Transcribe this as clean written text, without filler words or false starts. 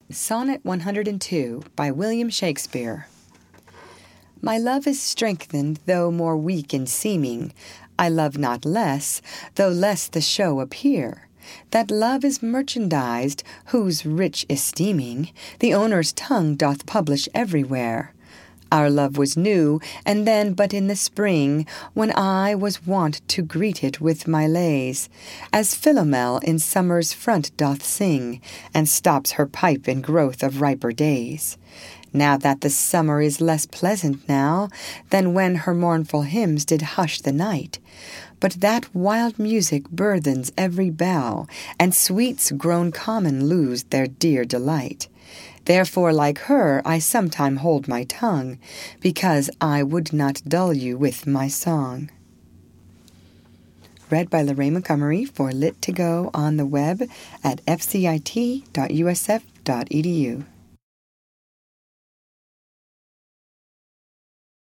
Sonnet 102 by William Shakespeare. My love is strengthened, though more weak in seeming. I love not less, though less the show appear. That love is merchandised, whose rich esteeming the owner's tongue doth publish everywhere. Our love was new, and then but in the spring, when I was wont to greet it with my lays, as Philomel in summer's front doth sing, and stops her pipe in growth of riper days. Now that the summer is less pleasant now than when her mournful hymns did hush the night, but that wild music burthens every bough, and sweets grown common lose their dear delight. Therefore, like her, I sometime hold my tongue, because I would not dull you with my song. Read by Lorraine Montgomery for Lit2Go on the web at fcit.usf.edu.